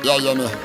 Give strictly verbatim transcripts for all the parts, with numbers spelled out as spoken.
Yeah, yeah, me.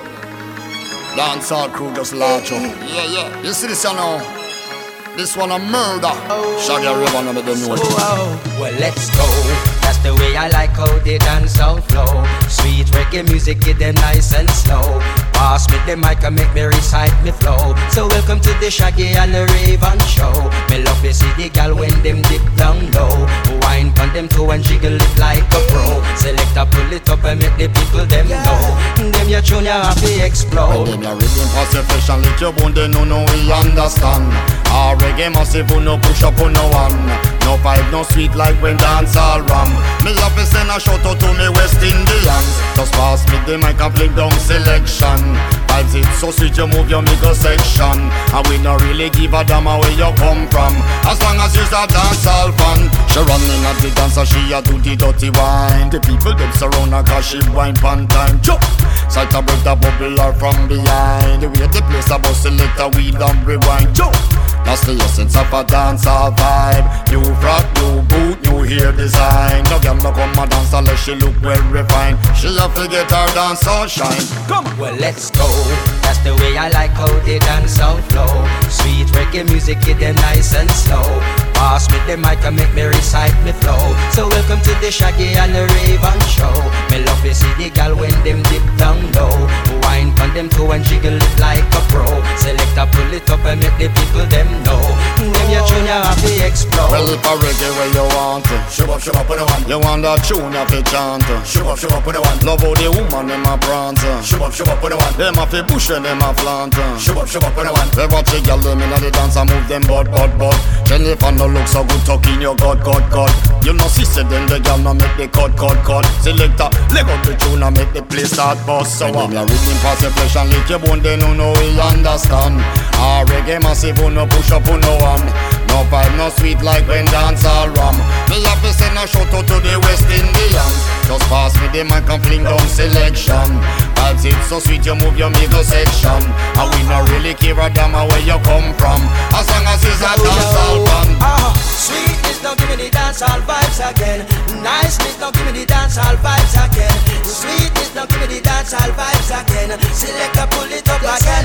Dancehall crew just large up. Yeah, yeah. You see this, you know? This one a murder. Oh. Shaggy River, no me don't know it. Oh, well, let's go. That's the way I like how they dance out flow. Sweet reggae music, get them nice and slow. Pass me the mic and make me recite me flow. So welcome to the Shaggy and the Raven show. Me love to see the gal when them dip down low. Wine pon them toe and jiggle it like a pro. Select a pull it up and make the people them know. Them your tune you have to explode. When them your rhythm pass your flesh and lick your bone, they no know we understand. Our reggae massive who no push up on no one. No vibe, no sweet like when dancehall ram. Me love to send a shout out to me West Indians. Just pass me the mic and flick down selection. Vibes it so sweet you move your middle section. And we no really give a damn where you come from. As long as you's a dancehall fan. She running at the dance and she a do the dirty wine. The people them surround her cause she wine pan time. Chop! Sight a break the bubble her from behind. The way the place a bust select a wheel and rewind. Chop! That's the essence of a dancehall vibe. New frock, new boot, new hair design. No girl no come a dance unless she look well refined. She have to get her dancehall shine. Come on. Well, let's go. That's the way I like how they dance out flow. Sweet reggae music, get them nice and slow. Pass me the mic and make me recite me flow. So welcome to the Shaggy and the Raven show. Me love to see the gal when them dip down low. Wine pon them toe and jiggle it like a pro. Select a pull it up and make the people them know. Them your tune you have to explode. Well, if a reggae where you want to, shove up, shove up with the one. You want that tune you have to chant. Shove up, shove up with the one. Love how the woman them a prance. Shove up, shove up with the one. Them a fi push and them a flaunt. Shove up, shove up with the one. They watch the girl them inna the dance and move them butt, butt, butt. Jennifer no look so good tuck in your gut, gut, gut. You know sister then the girl no make the cut, cut, cut. Selector, leg up the tune and make the place start bust. So when you rhythm pass your flesh and lick your bone, they no know we understand. Ah, reggae massive who no push up who no one. No vibe, no sweet like when dancehall ram. Me have to send a shout out to the West Indians. Just pass me the mic and fling down selection. Vibes it so sweet you move your middle section. And we no really care a damn where you come from. As long as it's a dancehall fan. Ah, sweetness don't give me the dancehall vibes again. Niceness don't give me the dancehall vibes again. Sweetness don't give me the dancehall vibes again. Select a pull it up again.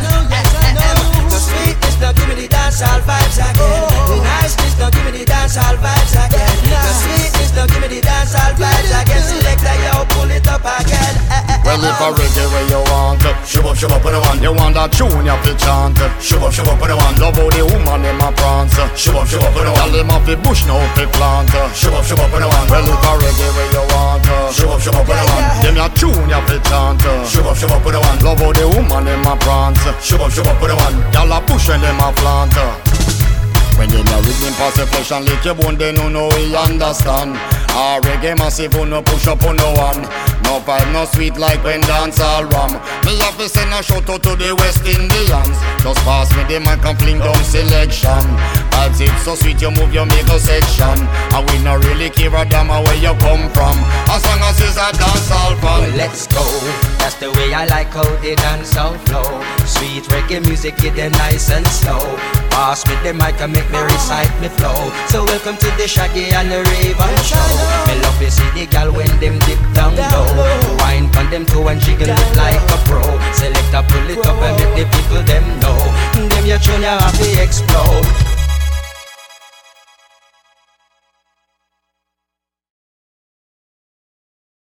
The sweetness don't give me the dancehall vibes again. Niceness don't give me the dancehall vibes again. The sweetness don't give me the dancehall vibes again. Select a yo pull it up again. Well, if a reggae where you want to, shove up, shove up with the one. You want that tune you have to chant. Shove up, shove up with the one. Love how the woman them a prance. Shove up, shove up with the one. Tell them off the bush now fi plant. Shove up, shove up with the one. Well, if a reggae where you want to, shove up, shove up with the one. Them your tune you have to chant. Shove up, shove up with the one. Love how the woman them a prance. Shove up, shove up with the one. Y'all a push and them a plant. When them a rhythm pass your flesh and lick your bone, they no know we understand. Ah, reggae massive who no push up on no one. No vibe, no sweet like when dancehall ram. Me have to send a shout out to the West Indians. Just pass me the mic and fling down selection. Vibes it so sweet you move your middle section. And we no really care a damn where you come from. As long as it's a dancehall fan. Well, let's go. That's the way I like how they dance out flow. Sweet reggae music, get them nice and slow. Pass me the mic and make me recite me flow. So welcome to the Shaggy and the Raven show. Me love to see the gal when them dip down low. Wine pon them toe and jiggle it like a pro. Select a pull it up and make the people them know. Them your tune you have to explode.